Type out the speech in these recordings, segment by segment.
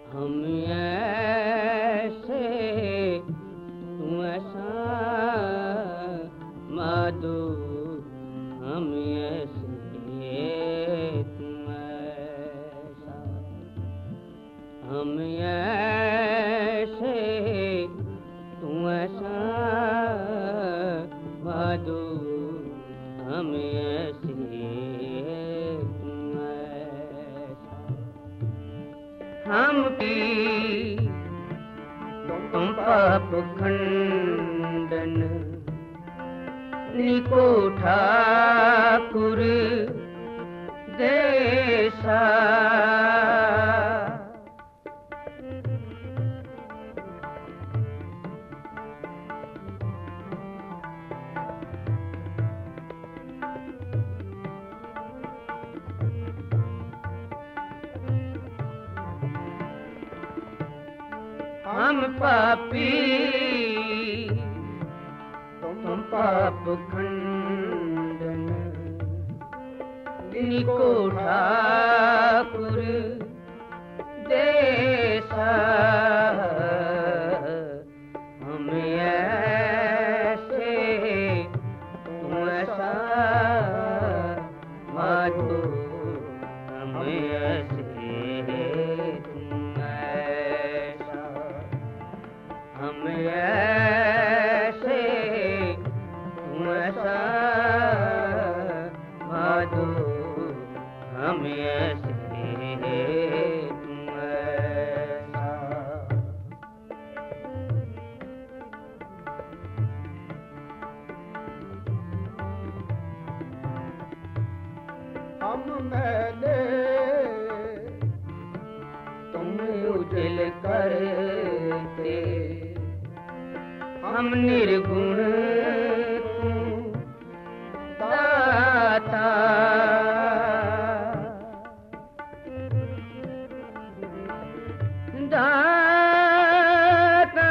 हम ऐसे तू ऐसा माधो, हम ऐसे तू ऐसा, हम ऐसे तू ऐसा माधो, हम ऐसे तू ऐसा, हम की तुम पाप खंडन निको ठाकुर देसा, हम पापी तुम पाप खंडन निको ठाकुर देसा, हम ऐसे तू ऐसा माधो, हम ऐसे तू ऐसा, हम ऐसे तू ऐसा माधो, हम ऐसे तू ऐसा, हम मैंने तुम उजल करते, हम निर्गुण तू दाता, दाता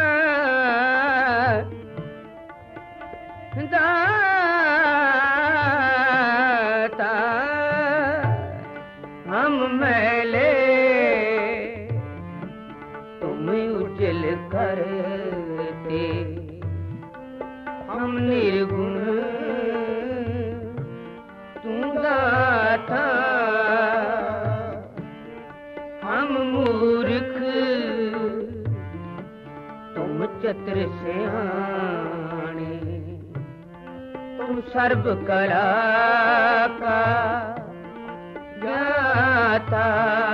दाता, हम मैले तुम उजल करते, हम निर्गुण तू दाता, हम मूर्ख तुम चतुर सियाणे, तुम सर्व कला का ज्ञाता,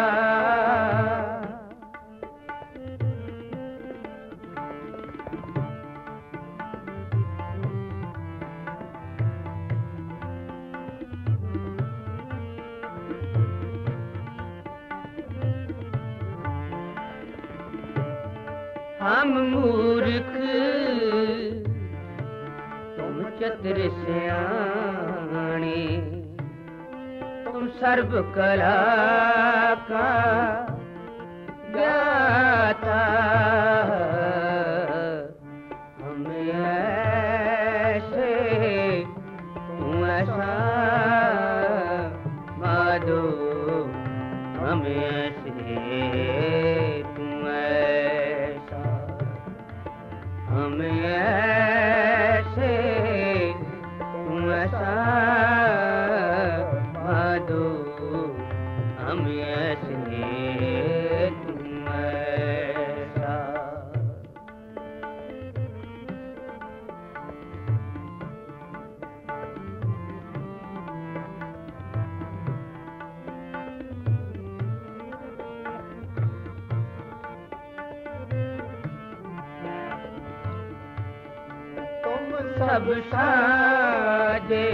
हम मूर्ख तुम चतुर सियाणे, तुम सर्व कला का ज्ञाता, हम ऐसे तू ऐसा माधो, हम ऐसे तू ऐसा, हम ऐसे तू ऐसा माधो, हम ऐसे तू ऐसा, सब साजे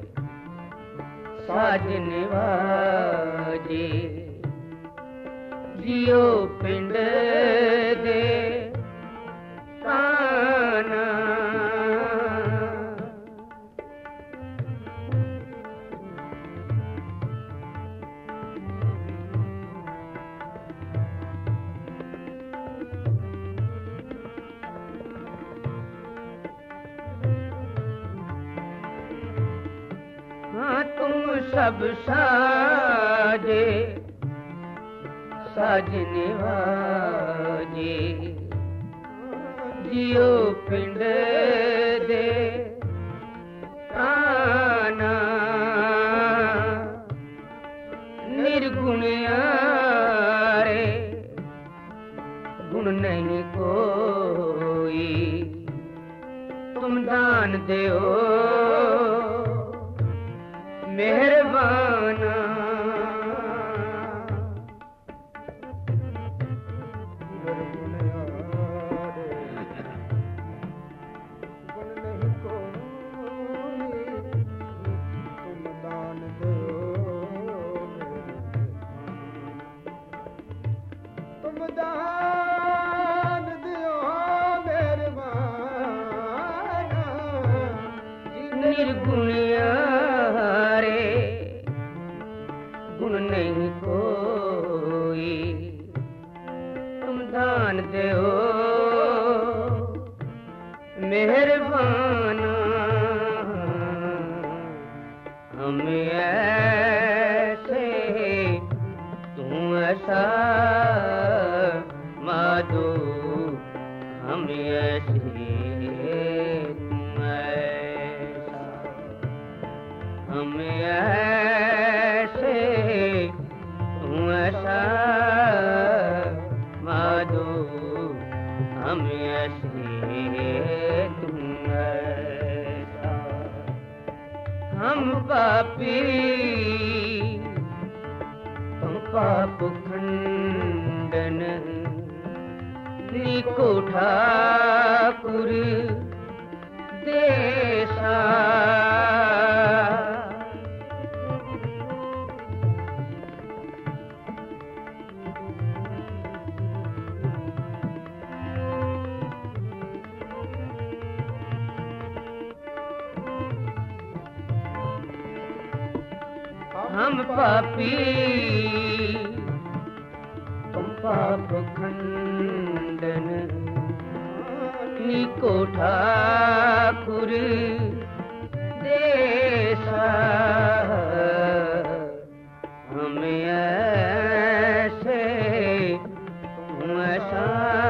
साजने वाजे, जियो पिंड दे काना, तुम सब साजे साजने वाले, पिंड दे प्राणा निर्गुणिया रे गुण नहीं कोई तुम दान देओ मेहरबाना निर्गुणिया रे गुण नहीं कोई तुम दान देओ मेहरबाना हम ऐसे तू ऐसा माधो हम ऐसे हम ऐसे तू ऐसा माधो हम ऐसे तुम ऐसा हम पापी तुम पाप खंडन निको ठाकुर देसा हम पापी तुम पाप खंडन निको ठाकुर देसा हम ऐसे तुम ऐसा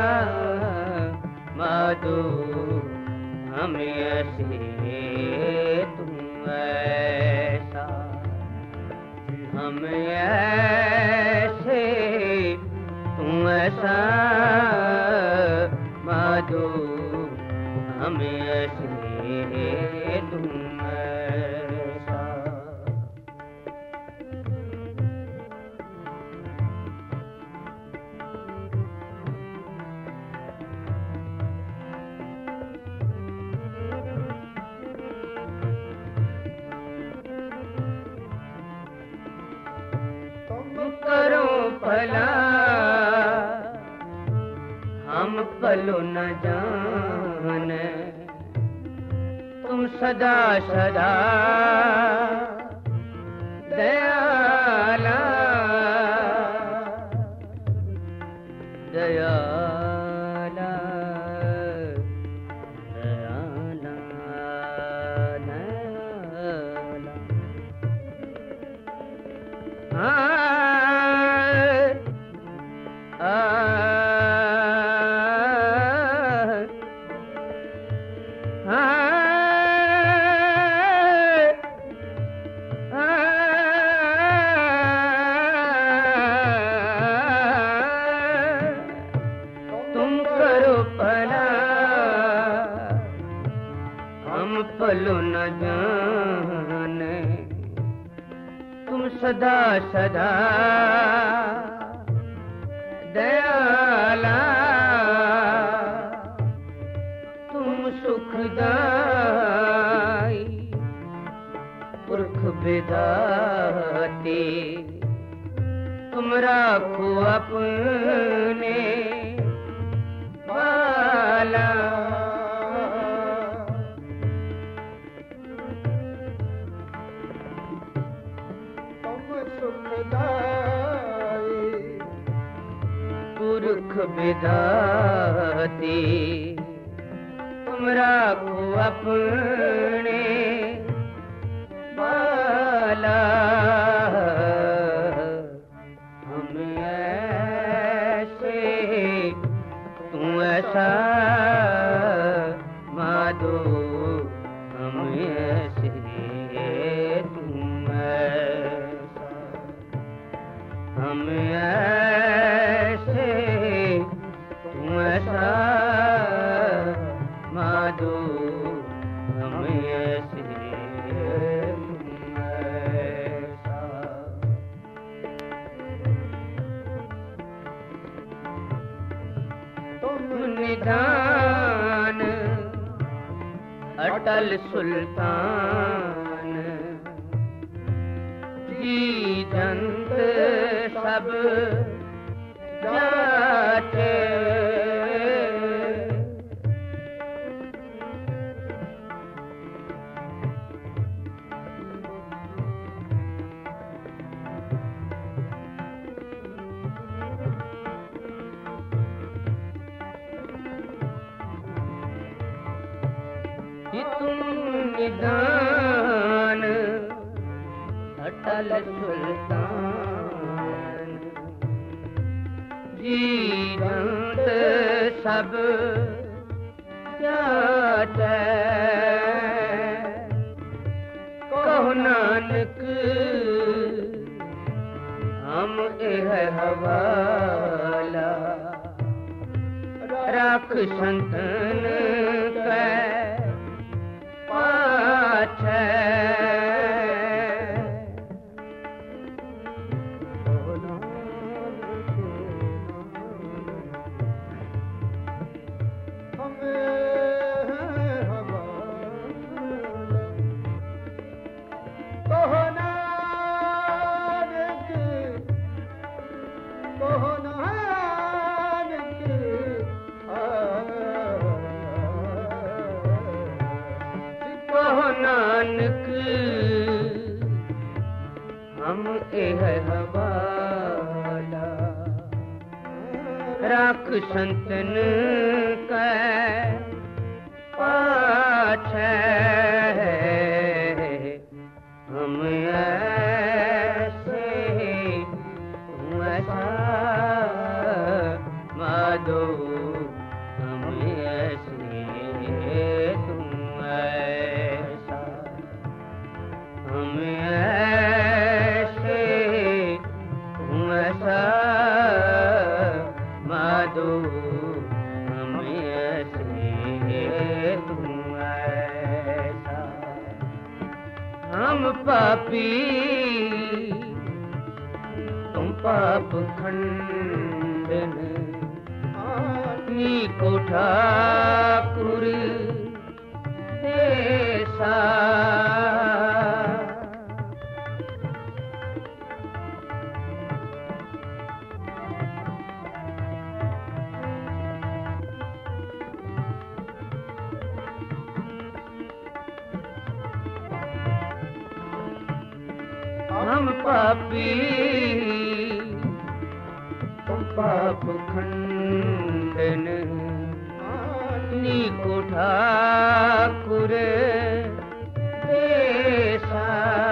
माधो हम ऐसे तुम ऐसा हम ऐसे तू ऐसा माधो हम ऐसे तुम ऐसा करो भला हम पलो न जाने तुम सदा सदा दयाला दयाला दयाला दयाला हाँ तुम करो भला हम पलो न जाने तुम सदा सदा दयाला तुम सुखदाई पुरख विधाते तुम राखो अपने बाला पुरख विधाते तुम राखो अपने बाला हम ऐसे तू ऐसा माधो हम ऐसे तुम ऐसा, हम ऐसे तुम ऐसा माधो हम ऐसे तुम ऐसा। तुम निधान अटल सुल्तान, जीजंत सब जाते, तुम निदान अटल सुल्तान, जीवंत सब जाते, कहो नानक हम एह हवाला, राख संतन कै पाछे, नानक हम एह हवाला, राख संतन कै पाछे, हम ऐसे तुम ऐसा माधो हम ऐसे तुम ऐसा, हम ऐसे तुम ऐसा माधो हम ऐसे तुम ऐसा। हम पापी तुम पाप खंडन, नीको ठाकुर ऐसा, हम पापी तुम पाप खंडन, नीको ठाकुर ऐसा,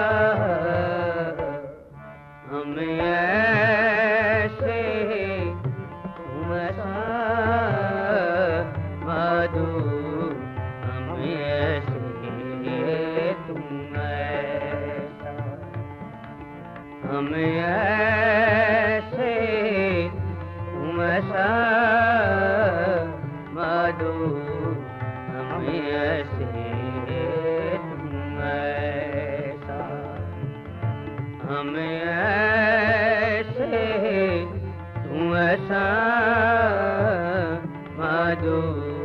हम ऐसे तुम ऐसा माधो हम ऐसे तुम ऐसा, हम ऐसे तुम ऐसा माधो हम ऐसे तुम ऐसा, हम ऐसे तुम ऐसा माधो